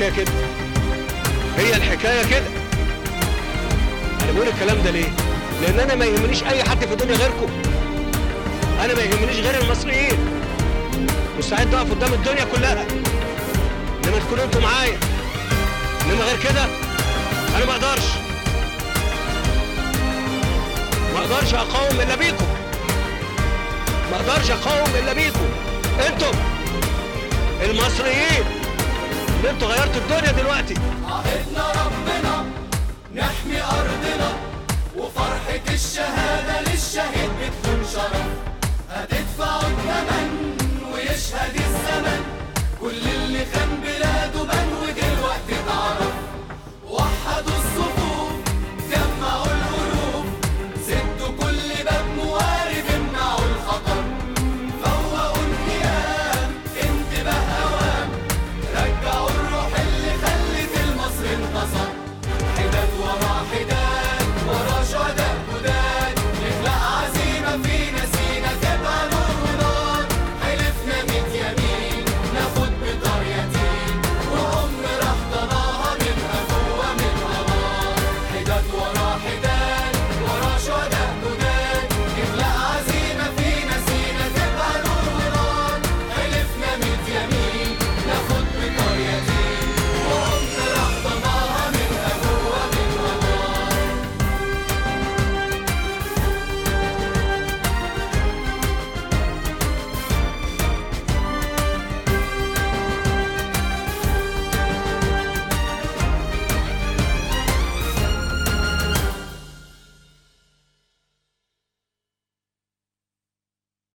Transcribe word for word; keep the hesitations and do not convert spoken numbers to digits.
الحكايه كده، هي الحكايه كده. انا بقول الكلام ده ليه؟ لان انا ما يهمنيش اي حد في الدنيا غيركم. انا ما يهمنيش غير المصريين. مستعد اقف قدام الدنيا كلها انما تكونوا انتوا معايا، انما غير كده انا ما اقدرش ما اقدرش اقاوم الا بيكم. ما اقدرش اقاوم الا بيكم انتم المصريين اللي انتوا غيرتوا الدنيا دلوقتي. عهدنا ربنا نحمي ارضنا، وفرحة الشهادة للشهيد بتكون شرف.